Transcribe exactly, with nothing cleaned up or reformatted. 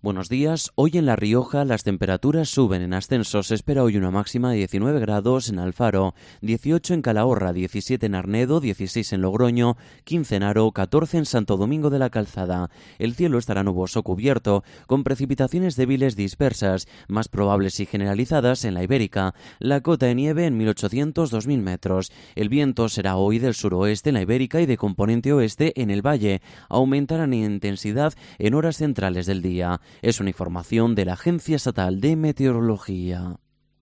Buenos días. Hoy en La Rioja las temperaturas suben en ascenso. Se espera hoy una máxima de diecinueve grados en Alfaro, dieciocho en Calahorra, diecisiete en Arnedo, dieciséis en Logroño, quince en Haro, catorce en Santo Domingo de la Calzada. El cielo estará nuboso cubierto, con precipitaciones débiles dispersas, más probables y generalizadas en la Ibérica. La cota de nieve en mil ochocientos a dos mil metros. El viento será hoy del suroeste en la Ibérica y de componente oeste en el valle. Aumentarán en intensidad en horas centrales del día. Es una información de la Agencia Estatal de Meteorología.